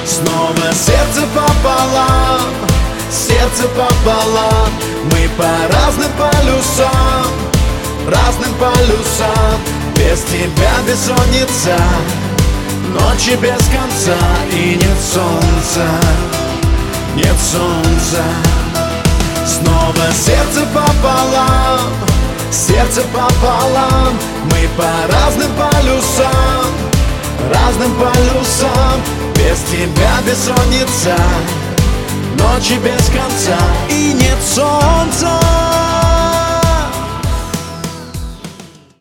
Снова сердце пополам, сердце пополам. Мы по разным полюсам, разным полюсам. Без тебя бессонница, ночи без конца. И нет солнца, нет солнца. Снова сердце пополам, сердце пополам. Мы по разным полюсам, разным полюсам. Без тебя бессонница, ночи без конца. И нет солнца.